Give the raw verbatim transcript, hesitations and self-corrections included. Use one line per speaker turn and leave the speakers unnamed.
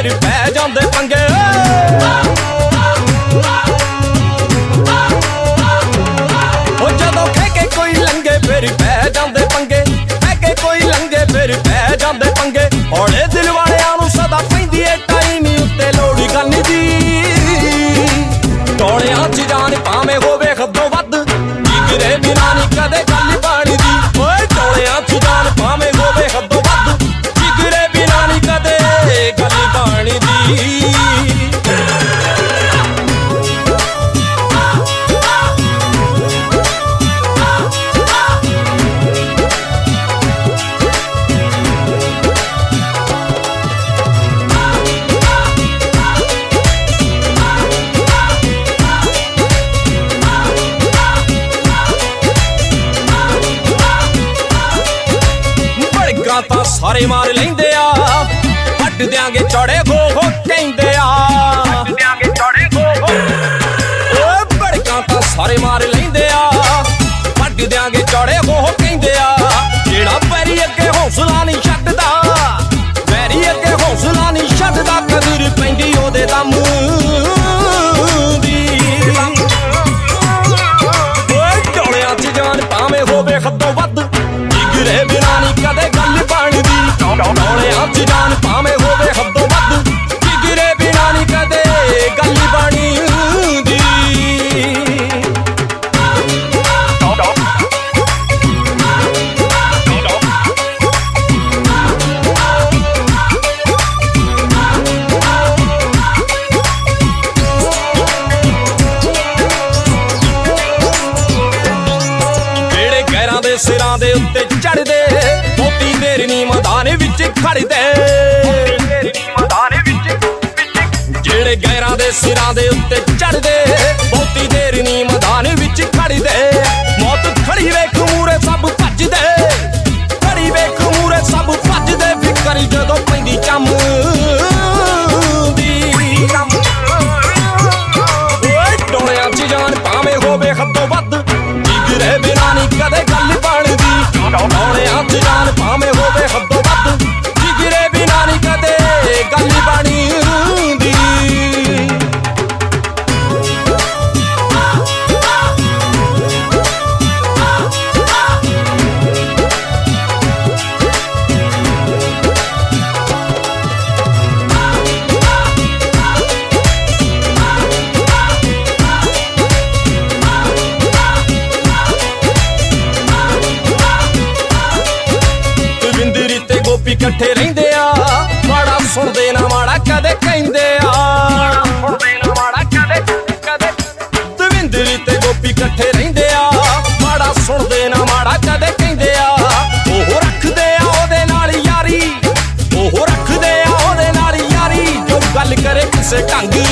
ਫਿਰ ਪੈ ਜਾਂਦੇ ਪੰਗੇ। ਉਹ ਜਦੋਂ ਕਹਿ ਕੇ ਕੋਈ ਲੰਗੇ ਫਿਰ ਪੈ ਜਾਂਦੇ ਪੰਗੇ, ਕਹਿ ਕੇ ਕੋਈ ਲੰਗੇ ਫਿਰ ਪੈ ਜਾਂਦੇ ਪੰਗੇ। ਹੌਲੇ ਦਿਲ ਵਾਲਿਆਂ ਨੂੰ ਸਦਾ ਪੈਂਦੀ ਏ ਟਾਈਮ ਉੱਤੇ ਲੋੜ ਗੱਲ ਦੀ। ਟੋਲਿਆਂ 'ਚ ਜਾਨ ਭਾਵੇਂ ਹੋਵੇ ਹੱਦੋਂ ਵੱਧ, ਜਿਗਰੇ ਬਿਨਾਂ ਨੀ ਕਦੇ ਗੱਲ ਬਣਦੀ। ਓਏ ਟੋਲਿਆਂ 'ਚ ਜਾਨ ਭਾਵੇਂ ਹੋਵੇ ਹੱਦੋਂ ਵੱਧ, ਜਿਗਰੇ ਬਿਨਾਂ ਨੀ ਕਦੇ ਗੱਲ ਬਣਦੀ। ਤਾਂ ਸਾਰੇ ਮਾਰ ਲੈਂਦੇ ਆ, ਵੱਢ ਦਿਆਂਗੇ ਚੌੜੇ ਗੋ ਹੋ ਕਹਿੰਦੇ ਆ, ਵੱਢ ਦਿਆਂਗੇ ਚੌੜੇ ਗੋ ਹੋ। ਓਏ ਭੜਕਾਂ ਤਾਂ ਸਾਰੇ ਮਾਰ ਲੈਂਦੇ ਆ, ਵੱਢ ਦਿਆਂਗੇ ਚੌੜੇ ਗੋ ਹੋ ਕਹਿੰਦੇ ਆ। ਜਿਹੜਾ ਵੈਰੀ ਅੱਗੇ ਹੌਸਲਾ ਨਹੀਂ ਛੱਡਦਾ, ਵੈਰੀ ਅੱਗੇ ਹੌਸਲਾ ਨਹੀਂ ਛੱਡਦਾ, ਕਦਰ ਪੈਂਦੀ ਉਹਦੇ ਦਮ ਦੀ। ਓਏ ਟੋਲਿਆਂ 'ਚ ਜਾਨ ਭਾਵੇਂ ਹੋਵੇ ਹੱਦੋਂ ਵੱਧ, ਜਿਗਰੇ ਬਿਨਾਂ ਨੀ ਕਦੇ ਗੱਲ ਬਣਦੀ। ਟੋਲਿਆਂ 'ਚ ਜਾਨ ਭਾਵੇਂ ਹੋਵੇ ਹੱਦੋਂ ਵੱਧ, ਜਿਗਰੇ ਬਿਨਾਂ ਨੀ ਕਦੇ ਗੱਲ ਬਣਦੀ। ਜਿਹੜੇ ਗੈਰਾਂ ਦੇ ਸਿਰਾਂ ਦੇ ਉੱਤੇ ਚੜਦੇ, ਬਹੁਤੀ ਦੇਰ ਨੀ ਮੈਦਾਨ ਵਿੱਚ ਖੜਦੇ। ਜਿਹੜੇ ਗੈਰਾਂ ਦੇ ਸਿਰਾਂ ਦੇ ਉੱਤੇ ਚੜਦੇ, ਬਹੁਤੀ ਦੇਰ ਨੀ ਮੈਦਾਨ ਵਿੱਚ ਖੜਦੇ। ਮੌਤ ਖੜੀ ਵੇਖ ਮੂਰੇ ਸਭ ਭੱਜਦੇ, ਖੜੀ ਵੇਖ ਮੂਰੇ ਸਭ ਭੱਜਦੇ। ਫਿਕਰ ਜਦੋਂ ਪੈਂਦੀ ਚੰਮ ਦੀ। ਓਏ ਟੋਲਿਆਂ 'ਚ ਜਾਨ ਭਾਵੇਂ ਹੋਵੇ ਹੱਦੋਂ ਵੱਧ, ਜਿਗਰੇ ਬਿਨਾਂ ਨੀ ਕਦੇ ਗੱਲ ਬਣਦੀ। ਟੋਲਿਆਂ 'ਚ ਜਾਨ ਭਾਵੇਂ ਹੋਵੇ ਹੱਦੋਂ ਵੱਧ, ਜਿਗਰੇ ਬਿਨਾਂ ਨੀ ਕਦੇ ਗੱਲ ਬਣਦੀ। ਦਵਿੰਦਰ ਤੇ ਗੋਪੀ ਇਕੱਠੇ ਰਹਿੰਦੇ ਆ, ਮਾੜਾ ਸੁਣਦੇ ਨਾ ਮਾੜਾ ਕਦੇ ਕਹਿੰਦੇ ਆ, ਸੁਣਦੇ ਨਾ ਮਾੜਾ ਕਦੇ ਕਦੇ। ਦਵਿੰਦਰ ਤੇ ਗੋਪੀ ਇਕੱਠੇ ਰਹਿੰਦੇ ਆ, ਮਾੜਾ ਸੁਣਦੇ ਨਾ ਮਾੜਾ ਕਦੇ ਕਹਿੰਦੇ ਆ। ਉਹ ਰੱਖਦੇ ਆ ਉਹਦੇ ਨਾਲ ਯਾਰੀ, ਉਹ ਰੱਖਦੇ ਆ ਉਹਦੇ ਨਾਲ ਯਾਰੀ, ਜੋ ਗੱਲ ਕਰੇ ਕਿਸੇ ਢੰਗ